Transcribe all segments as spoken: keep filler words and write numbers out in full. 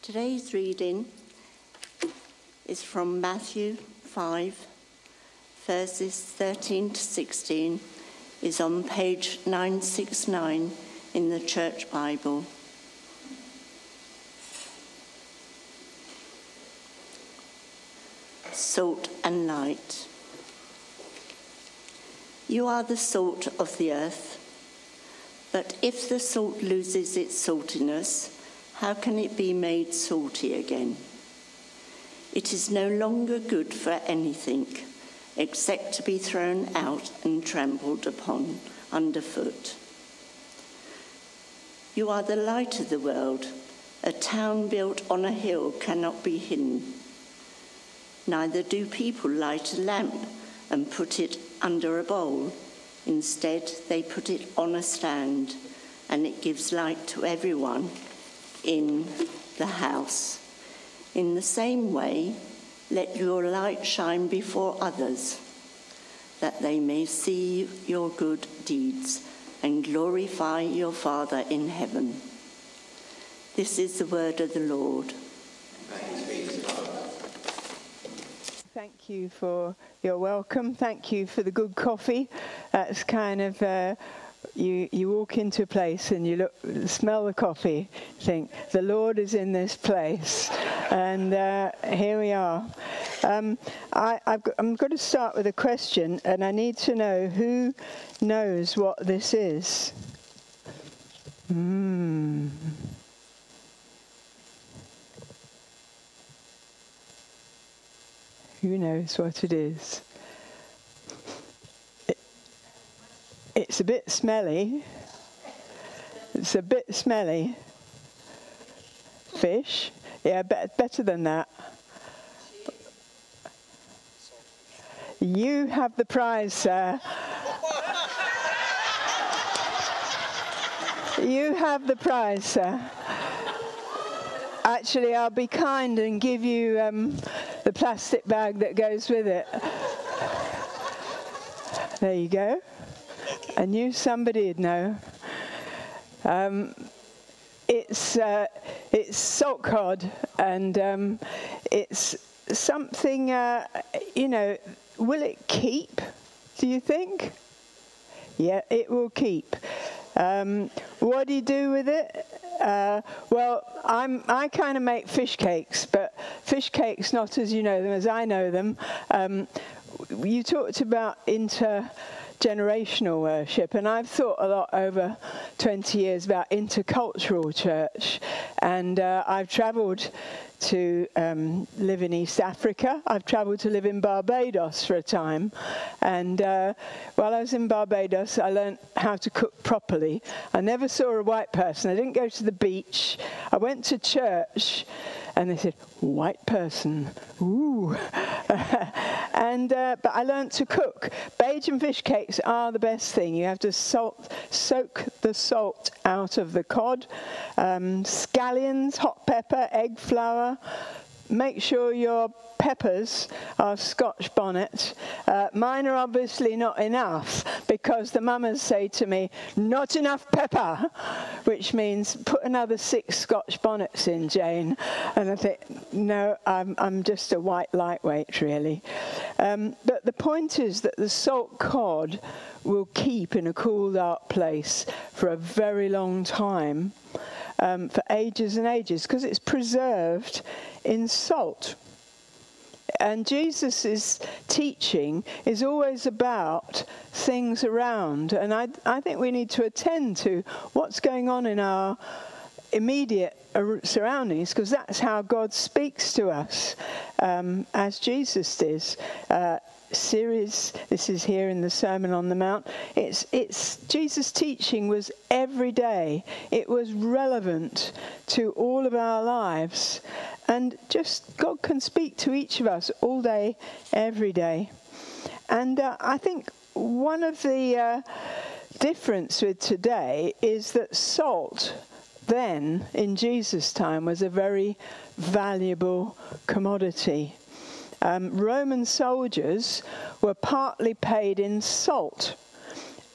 Today's reading is from Matthew five, verses thirteen to sixteen, is on page nine sixty-nine in the Church Bible. Salt and light. You are the salt of the earth, but if the salt loses its saltiness, how can it be made salty again? It is no longer good for anything except to be thrown out and trampled upon underfoot. You are the light of the world. A town built on a hill cannot be hidden. Neither do people light a lamp and put it under a bowl. Instead, they put it on a stand, and it gives light to everyone in the house. In the same way, let your light shine before others, that they may see your good deeds and glorify your Father in heaven. This is the word of the Lord. Thank you for your welcome. Thank you for the good coffee. That's kind of, uh, you, you walk into a place and you look, smell the coffee, think, the Lord is in this place. And uh, here we are. Um, I, I've got, I'm going to start with a question, and I need to know who knows what this is. Hmm. Who knows what it is? It, it's a bit smelly. It's a bit smelly. Fish? Yeah, be- better than that. You have the prize, sir. You have the prize, sir. Actually, I'll be kind and give you um, the plastic bag that goes with it. There you go. I knew somebody'd know. Um, it's uh, it's salt cod, and um, it's something. Uh, you know, will it keep? Do you think? Yeah, it will keep. Um, what do you do with it? Uh, well, I'm, I kind of make fish cakes, but fish cakes not as you know them, as I know them. Um, you talked about intergenerational worship, and I've thought a lot over twenty years about intercultural church, and uh, I've travelled to um, live in East Africa. I've travelled to live in Barbados for a time, and uh, while I was in Barbados, I learned how to cook properly. I never saw a white person. I didn't go to the beach. I went to church, and they said, white person, ooh. and uh, but I learned to cook. Bajan fish cakes are the best thing. You have to salt, soak the salt out of the cod, um, scallions, hot pepper, egg flour. Make sure your peppers are Scotch bonnet. Uh, mine are obviously not enough, because the mamas say to me, not enough pepper, which means put another six Scotch bonnets in, Jane. And I think, no, I'm, I'm just a white lightweight, really. Um, but the point is that the salt cod will keep in a cool, dark place for a very long time, um, for ages and ages, because it's preserved in salt. And Jesus' teaching is always about things around. And I, I think we need to attend to what's going on in our immediate surroundings, because that's how God speaks to us, um, as Jesus did. Uh, series, this is here in the Sermon on the Mount. It's, it's, Jesus' teaching was every day. It was relevant to all of our lives. And just God can speak to each of us all day, every day. And uh, I think one of the uh, difference with today is that salt then, in Jesus' time, was a very valuable commodity. Um, Roman soldiers were partly paid in salt.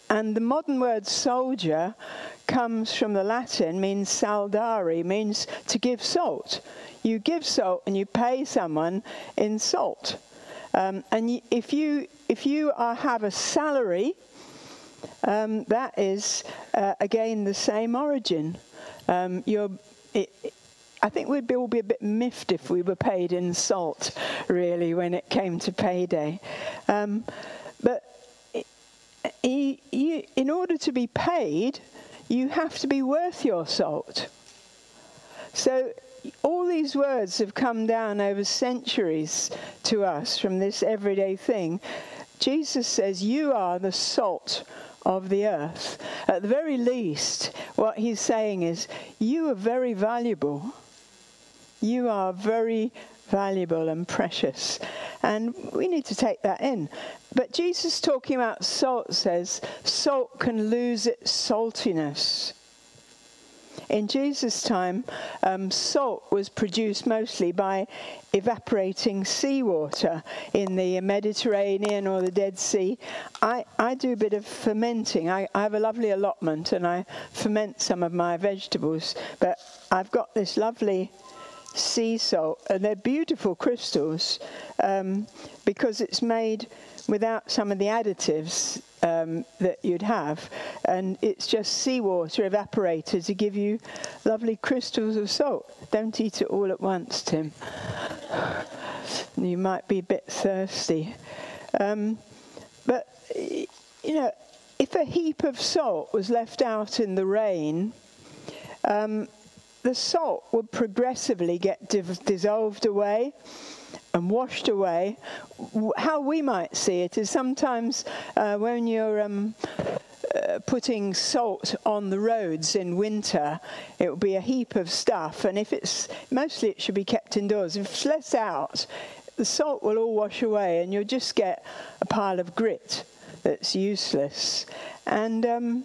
and the modern word soldier comes from the Latin, means saldare, means to give salt. You give salt and you pay someone in salt. Um, and y- if you if you are, have a salary, um, that is uh, again the same origin. Um, you're, it, I think we'd be, all be a bit miffed if we were paid in salt, really, when it came to payday. Um, but it, you, you, in order to be paid, you have to be worth your salt. So all these words have come down over centuries to us from this everyday thing. Jesus says, you are the salt of the earth. At the very least, what he's saying is, you are very valuable. You are very valuable and precious. And we need to take that in. But Jesus, talking about salt, says, salt can lose its saltiness. In Jesus' time, um, salt was produced mostly by evaporating seawater in the Mediterranean or the Dead Sea. I, I do a bit of fermenting. I, I have a lovely allotment and I ferment some of my vegetables. But I've got this lovely sea salt, and they're beautiful crystals um, because it's made without some of the additives um, that you'd have, and it's just seawater evaporated to give you lovely crystals of salt. Don't eat it all at once, Tim. You might be a bit thirsty. Um, but, you know, if a heap of salt was left out in the rain, um, the salt would progressively get div- dissolved away and washed away. How we might see it is sometimes uh, when you're um, uh, putting salt on the roads in winter, it will be a heap of stuff, and if it's, mostly it should be kept indoors. If it's left out, the salt will all wash away and you'll just get a pile of grit that's useless. And um,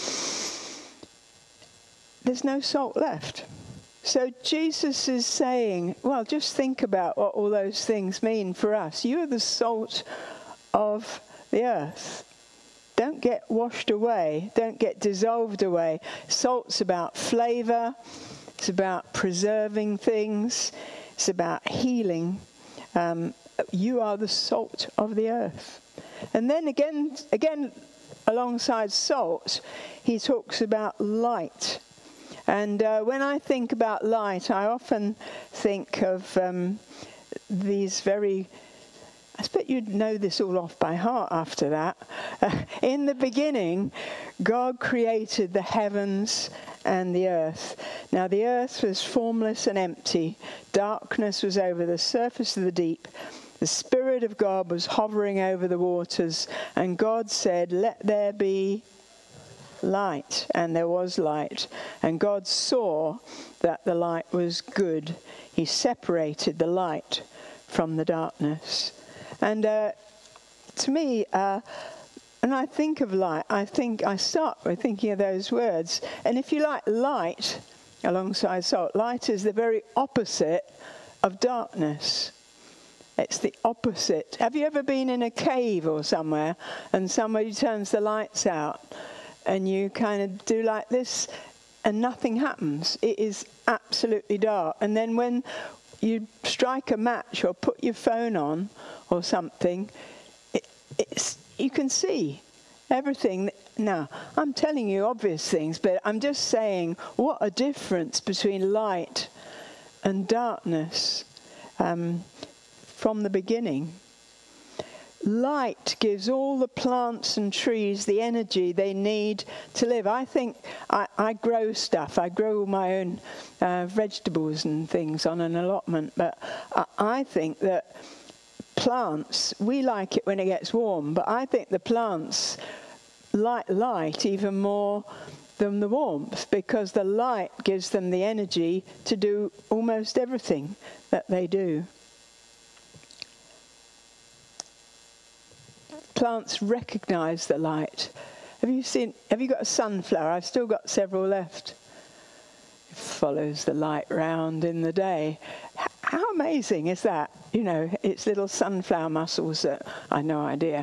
there's no salt left. So Jesus is saying, well, just think about what all those things mean for us. You are the salt of the earth. Don't get washed away. Don't get dissolved away. Salt's about flavor. It's about preserving things. It's about healing. Um, you are the salt of the earth. And then again, again, alongside salt, he talks about light. And uh, when I think about light, I often think of um, these very, I expect you'd know this all off by heart after that. Uh, in the beginning, God created the heavens and the earth. Now the earth was formless and empty. Darkness was over the surface of the deep. The Spirit of God was hovering over the waters. And God said, let there be light, and there was light. And God saw that the light was good. He separated the light from the darkness. And uh, to me, uh, when I think of light, I think I start with thinking of those words. And if you like light alongside salt, light is the very opposite of darkness. It's the opposite. Have you ever been in a cave or somewhere and somebody turns the lights out? And you kind of do like this, and nothing happens. It is absolutely dark. And then when you strike a match or put your phone on or something, it, it's, you can see everything. Now, I'm telling you obvious things, but I'm just saying what a difference between light and darkness um, from the beginning. Light gives all the plants and trees the energy they need to live. I think I, I grow stuff. I grow my own uh, vegetables and things on an allotment. But I, I think that plants, we like it when it gets warm, but I think the plants like light even more than the warmth, because the light gives them the energy to do almost everything that they do. Plants recognize the light. Have you seen, have you got a sunflower? I've still got several left. It follows the light round in the day. H- how amazing is that? You know, its little sunflower muscles that I had no idea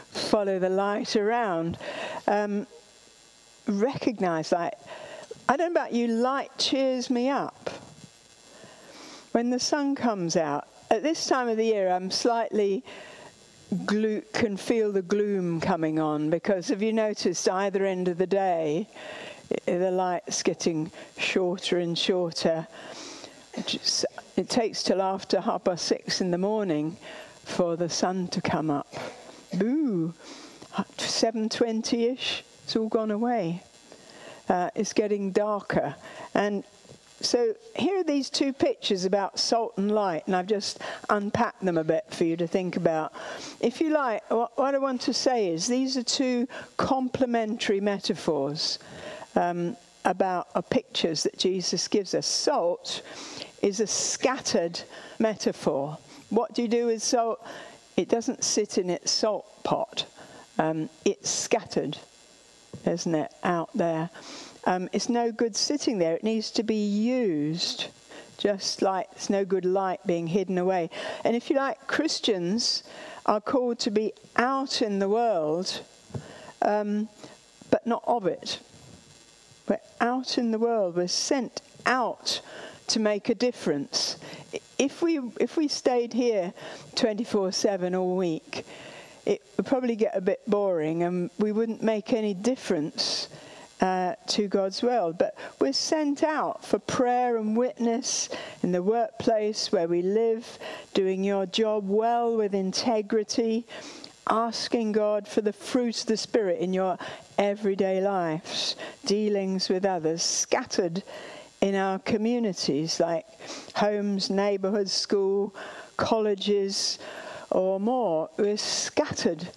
follow the light around. Um, recognize, like, I don't know about you, light cheers me up. When the sun comes out, at this time of the year, I'm slightly glo- can feel the gloom coming on, because have you noticed either end of the day, the light's getting shorter and shorter. Just, it takes till after half past six in the morning for the sun to come up. Boo! seven twenty-ish, it's all gone away. Uh, it's getting darker. And so here are these two pictures about salt and light, and I've just unpacked them a bit for you to think about. If you like, what, what I want to say is these are two complementary metaphors um, about uh, pictures that Jesus gives us. Salt is a scattered metaphor. What do you do with salt? It doesn't sit in its salt pot. Um, it's scattered, isn't it, out there. Um, it's no good sitting there. It needs to be used, just like it's no good light being hidden away. And if you like, Christians are called to be out in the world, um, but not of it. We're out in the world. We're sent out to make a difference. If we if we stayed here twenty-four seven all week, it would probably get a bit boring, and we wouldn't make any difference uh, to God's world. But we're sent out for prayer and witness in the workplace where we live, doing your job well with integrity, asking God for the fruit of the Spirit in your everyday lives, dealings with others, scattered in our communities like homes, neighbourhoods, school, colleges, or more. We're scattered.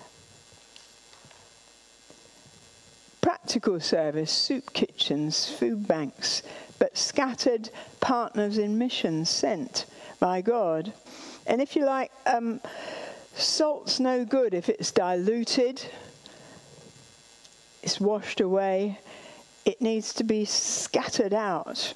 Practical service, soup kitchens, food banks, but scattered partners in missions sent by God. And if you like, um, salt's no good if it's diluted, it's washed away. It needs to be scattered out.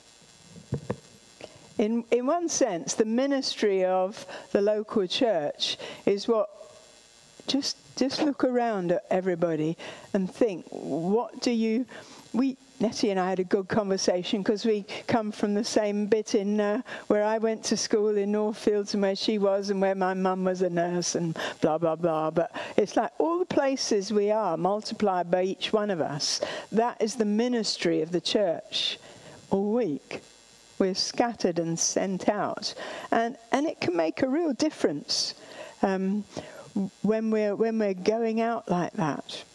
In in one sense, the ministry of the local church is what, just just look around at everybody and think, what do you, we, Nettie and I had a good conversation because we come from the same bit in uh, where I went to school in Northfields and where she was and where my mum was a nurse and blah, blah, blah. But it's like all the places we are multiplied by each one of us. That is the ministry of the church all week. We're scattered and sent out. And and it can make a real difference um, when we're when we're going out like that.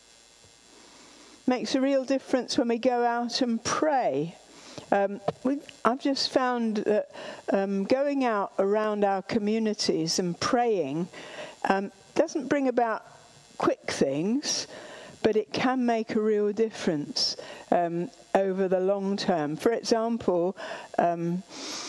Makes a real difference when we go out and pray. Um, we, I've just found that um, going out around our communities and praying um, doesn't bring about quick things, but it can make a real difference um, over the long term. For example, um,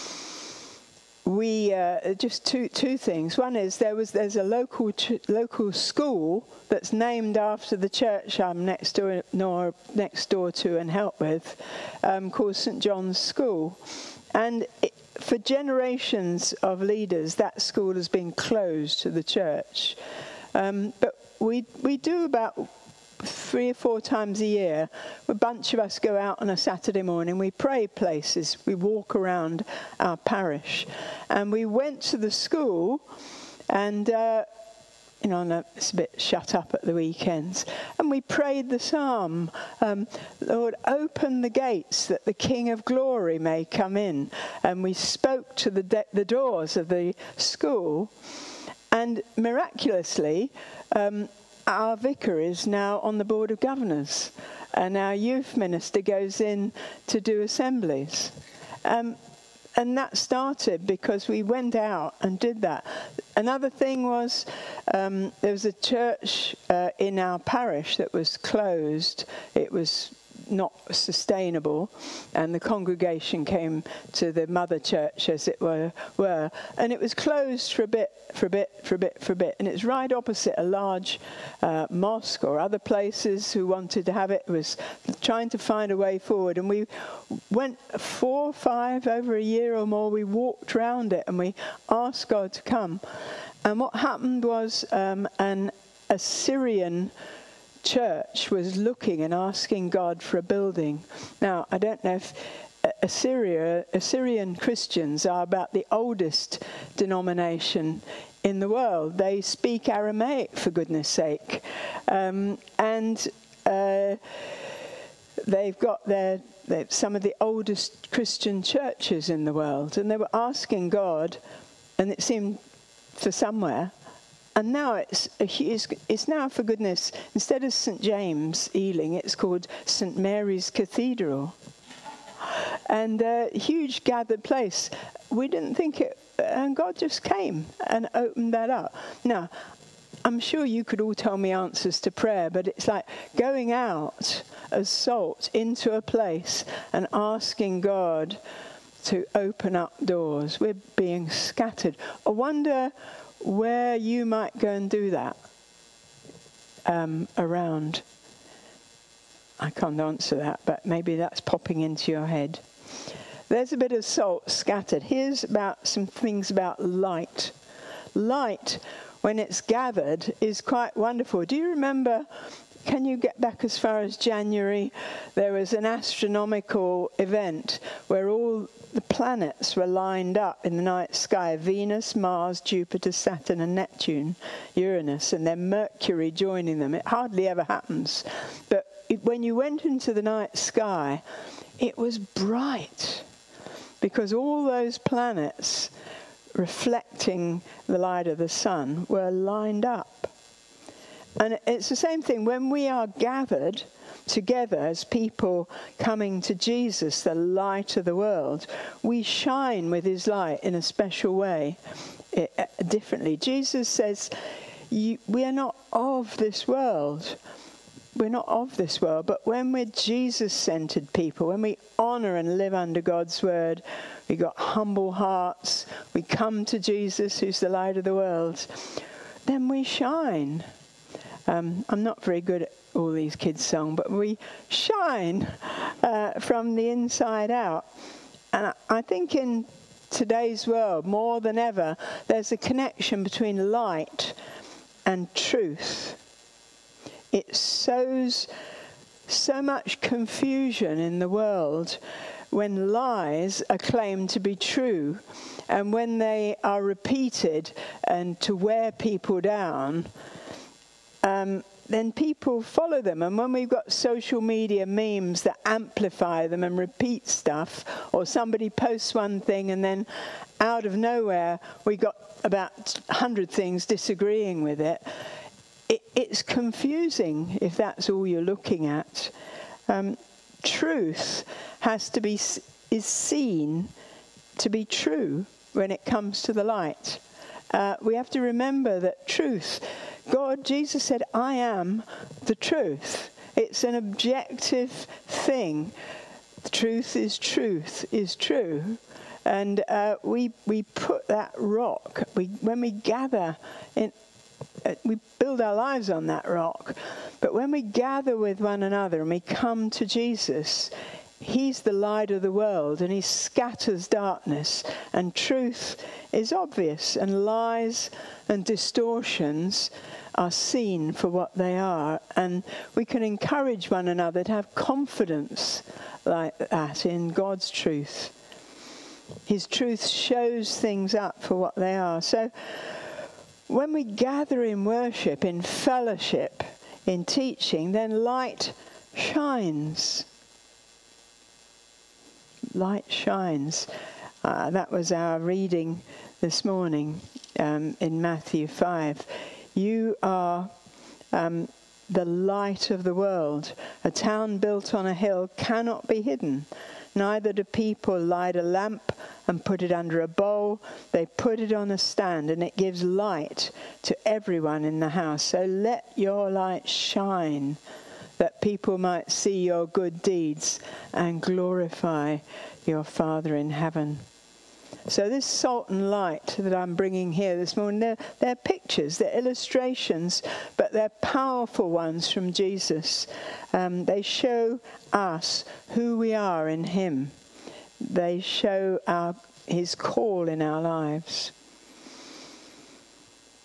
we uh, just two two things. One is there was there's a local ch- local school that's named after the church I'm next door nor, next door to and help with, um, called Saint John's School, and it, for generations of leaders that school has been closed to the church, um, but we we do about three or four times a year, a bunch of us go out on a Saturday morning, we pray places, we walk around our parish. And we went to the school, and, uh, you know, it's a bit shut up at the weekends, and we prayed the psalm, um, Lord, open the gates that the King of Glory may come in. And we spoke to the, de- the doors of the school, and miraculously, um, our vicar is now on the board of governors, and our youth minister goes in to do assemblies. Um, and that started because we went out and did that. Another thing was um, there was a church uh, in our parish that was closed. It was not sustainable, and the congregation came to the mother church, as it were, were, and it was closed for a bit, for a bit, for a bit, for a bit, and it's right opposite a large uh, mosque or other places who wanted to have it. It was trying to find a way forward, and we went four, five, over a year or more, we walked round it, and we asked God to come. And what happened was um, an Assyrian church was looking and asking God for a building. Now, I don't know if Assyria, Assyrian Christians are about the oldest denomination in the world. They speak Aramaic, for goodness sake. Um, and uh, they've got their, they're some of the oldest Christian churches in the world. And they were asking God, and it seemed for somewhere, and now it's, it's, it's now, for goodness, instead of Saint James, Ealing, it's called Saint Mary's Cathedral. And a huge gathered place. We didn't think it, and God just came and opened that up. Now, I'm sure you could all tell me answers to prayer, but it's like going out as salt into a place and asking God to open up doors. We're being scattered. I wonder where you might go and do that um, around. I can't answer that, but maybe that's popping into your head. There's a bit of salt scattered. Here's about some things about light. Light, when it's gathered, is quite wonderful. Do you remember, can you get back as far as January? There was an astronomical event where all the planets were lined up in the night sky. Venus, Mars, Jupiter, Saturn and Neptune, Uranus, and then Mercury joining them. It hardly ever happens. But it, when you went into the night sky, it was bright, because all those planets reflecting the light of the sun were lined up. And it's the same thing when we are gathered together as people coming to Jesus, the light of the world. We shine with his light in a special way, it, uh, differently. Jesus says, you, we are not of this world. We're not of this world, but when we're Jesus-centered people, when we honor and live under God's word, we got humble hearts, we come to Jesus, who's the light of the world, then we shine. Um, I'm not very good at all these kids' songs, but we shine uh, from the inside out. And I, I think in today's world, more than ever, there's a connection between light and truth. It sows so much confusion in the world when lies are claimed to be true, and when they are repeated and to wear people down, um, then people follow them. And when we've got social media memes that amplify them and repeat stuff, or somebody posts one thing and then out of nowhere we got about a hundred things disagreeing with it, It, it's confusing if that's all you're looking at. Um, truth has to be is seen to be true when it comes to the light. Uh, we have to remember that truth, God, Jesus said, I am the truth. It's an objective thing. The truth is truth is true. And uh, we we put that rock, we when we gather in, we build our lives on that rock. But when we gather with one another and we come to Jesus, he's the light of the world and he scatters darkness, and truth is obvious and lies and distortions are seen for what they are. And we can encourage one another to have confidence like that in God's truth. His truth shows things up for what they are. So when we gather in worship, in fellowship, in teaching, then light shines. Light shines. Uh, that was our reading this morning um, in Matthew five. You are um, the light of the world. A town built on a hill cannot be hidden. Neither do people light a lamp and put it under a bowl. They put it on a stand, and it gives light to everyone in the house. So let your light shine, that people might see your good deeds and glorify your Father in heaven. So this salt and light that I'm bringing here this morning, they're, they're pictures, they're illustrations, but they're powerful ones from Jesus. Um, they show us who we are in him. They show our, his call in our lives.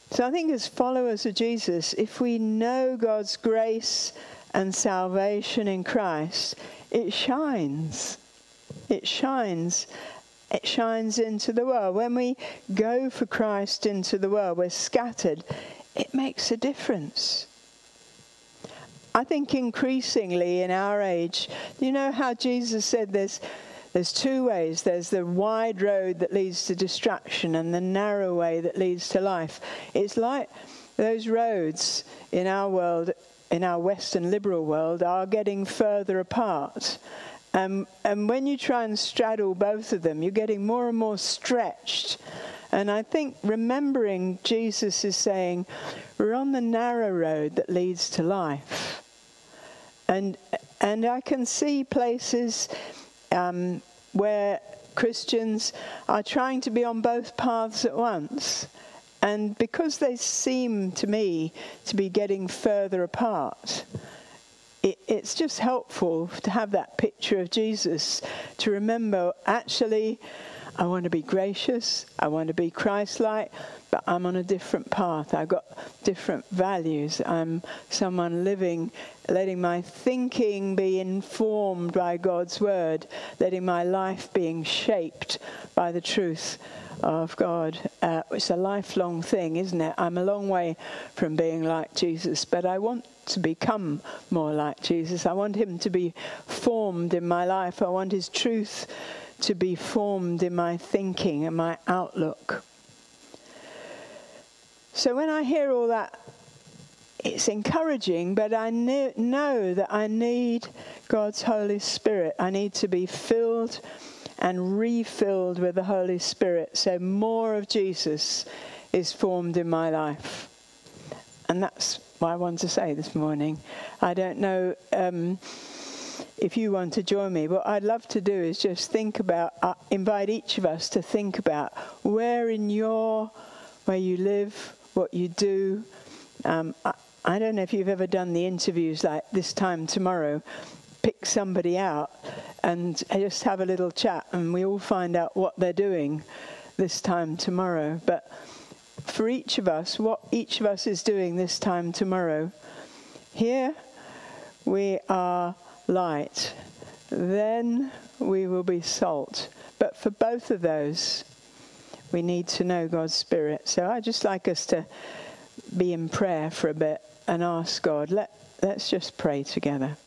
So I think as followers of Jesus, if we know God's grace and salvation in Christ, it shines. It shines. It shines into the world. When we go for Christ into the world, we're scattered. It makes a difference. I think increasingly in our age, you know how Jesus said there's, there's two ways. There's the wide road that leads to destruction and the narrow way that leads to life. It's like those roads in our world, in our Western liberal world, are getting further apart. Um, and when you try and straddle both of them, you're getting more and more stretched. And I think remembering Jesus is saying, we're on the narrow road that leads to life. And and I can see places um, where Christians are trying to be on both paths at once. And because they seem to me to be getting further apart, it, it's just helpful to have that picture of Jesus, to remember, actually, I want to be gracious, I want to be Christ-like, but I'm on a different path. I've got different values. I'm someone living, letting my thinking be informed by God's word, letting my life being shaped by the truth of God. Uh, it's a lifelong thing, isn't it? I'm a long way from being like Jesus, but I want to become more like Jesus. I want him to be formed in my life. I want his truth to be formed in my thinking and my outlook. So when I hear all that, it's encouraging, but I kn- know that I need God's Holy Spirit. I need to be filled and refilled with the Holy Spirit, so more of Jesus is formed in my life. And that's what I want to say this morning. I don't know um, if you want to join me. What I'd love to do is just think about, uh, invite each of us to think about where in your, where you live, what you do. Um, I, I don't know if you've ever done the interviews like this time tomorrow. Pick somebody out and just have a little chat, and we all find out what they're doing this time tomorrow. But for each of us, what each of us is doing this time tomorrow, here we are light, then we will be salt. But for both of those, we need to know God's Spirit. So I'd just like us to be in prayer for a bit and ask God. Let, let's just pray together.